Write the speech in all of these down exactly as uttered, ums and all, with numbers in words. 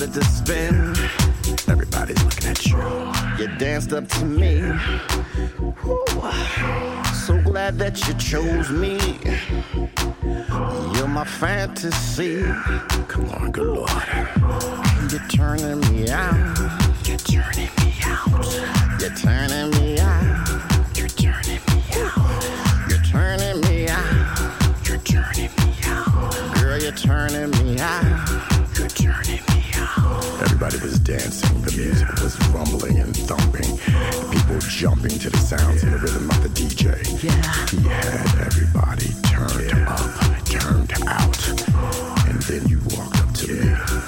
started to spin. Everybody's looking at you. You danced up to me. Woo. So glad that you chose me. You're my fantasy. Come on, good Lord. You're turning me out. You're turning me out. You're turning me out. You're turning me out. You're turning me out. You're turning me out. Girl, you're turning me out. You're turning me out. Everybody was dancing. The music was rumbling and thumping. People jumping to the sounds and the rhythm of the D J. Yeah. He had everybody turned yeah. up, turned out. And then you walked up to yeah. me.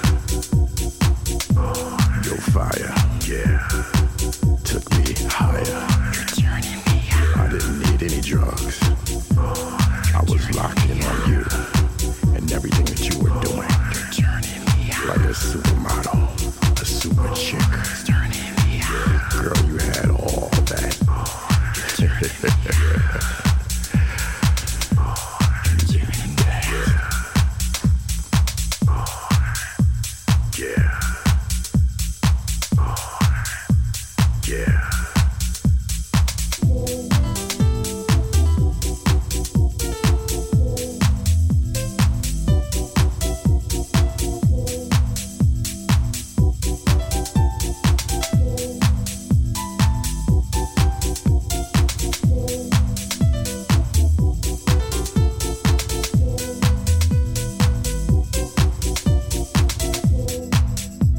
Your fire, yeah, took me higher. You're turning me out. I didn't need any drugs. I was locked in on you and everything that you were doing. You're turning me out. Like a supermodel, a super chick. You're turning me out. Girl, you had all that. You're turning me out.